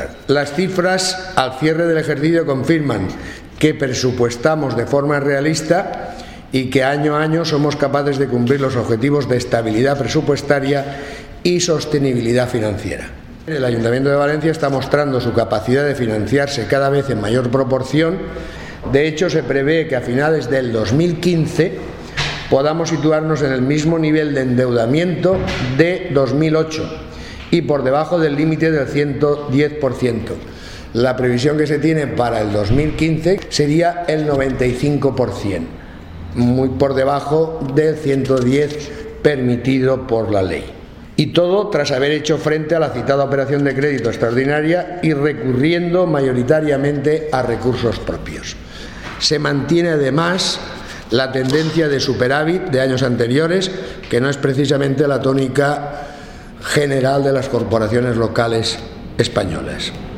presupuestar. Las cifras al cierre del ejercicio confirman que presupuestamos de forma realista y que año a año somos capaces de cumplir los objetivos de estabilidad presupuestaria y sostenibilidad financiera. El Ayuntamiento de Valencia está mostrando su capacidad de financiarse cada vez en mayor proporción. De hecho, se prevé que a finales del 2015 podamos situarnos en el mismo nivel de endeudamiento de 2008 y por debajo del límite del 110%. La previsión que se tiene para el 2015 sería el 95%, muy por debajo del 110% permitido por la ley. Y todo tras haber hecho frente a la citada operación de crédito extraordinaria y recurriendo mayoritariamente a recursos propios. Se mantiene además la tendencia de superávit de años anteriores, que no es precisamente la tónica general de las corporaciones locales españolas.